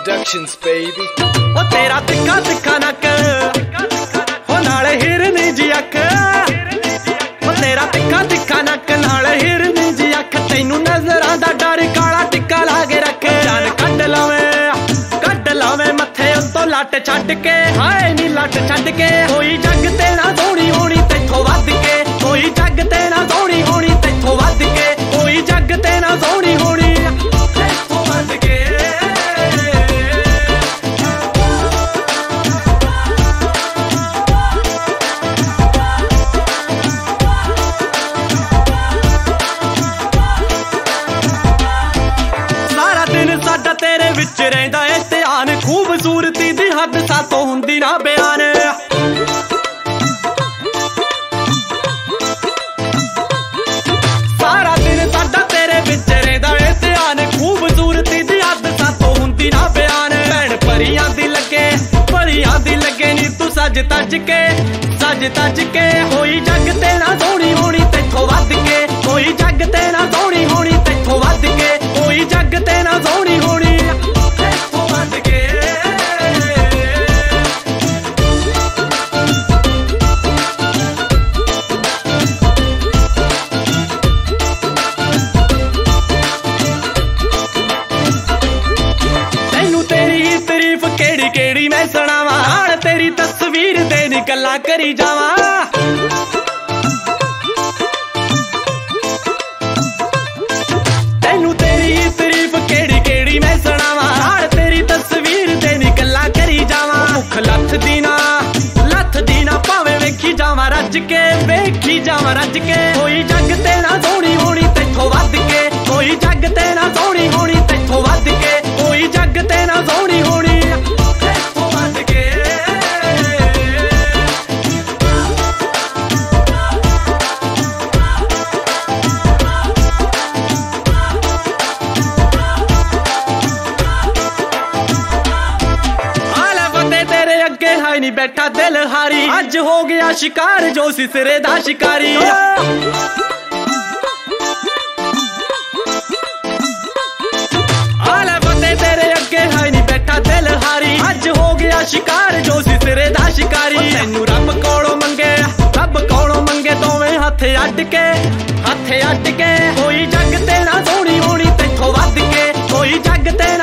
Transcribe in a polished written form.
Productions, baby. ओ तेरा तिक्का तिक्का नक ओ नाल हिरनी जी अख ओ तेरा तिक्का तिक्का नक नाल हिरनी जी अख तैनू नजरां दा डर काला टिक्का ला के रखे जान कढ लावे मथे उत्तों लट छड्ड के हाय नी लट छड्ड के कोई जग ते ना सोहणी होनी तैथों वध के कोई जग ते ना सोहणी होनी तैथों वध के कोई जग ते ना सोहणी होनी तैथों वध के साडा तेरे विच रहिंदा है ध्यान खूबसूरती दी हद सातों हुंदी ना बयान सारा दिन साडा तेरे विच रहिंदा है ध्यान खूबसूरती दी हद सातों हुंदी ना बयान भैण परियां दी लगे नी तू सज तज के कोई जग ते ना सोहणी होनी तैथों वध के कोई जग ते ना सोहणी होनी तैथों वध के कोई जग ते ना सोहणी होनी तैथों वध के तैनू तेरी तारीफ केड़ी मैं सुणावां नाल तेरी तस्वीर ते नी गल्लां करी जावां लथ दीना भावें वेखी जावां रज के कोई जग ते ना सोहणी होनी तैथों वध के कोई जग ते ना सोहणी होनी तैथों वध के कोई जग ते ना सोहणी होनी तैथों वध के है नी बैठा दिल हारी अज हो गया शिकार जो सिसरे दा शिकारी आले बंदे तेरे अगे है नी बैठा दिल हारी अज हो गया शिकार जो सिसरे दा शिकारी तैनू रब कोलों मंगे दोवें हथ अड्ड के कोई जग ते ना सोहणी होनी तैथों वध के कोई जग ते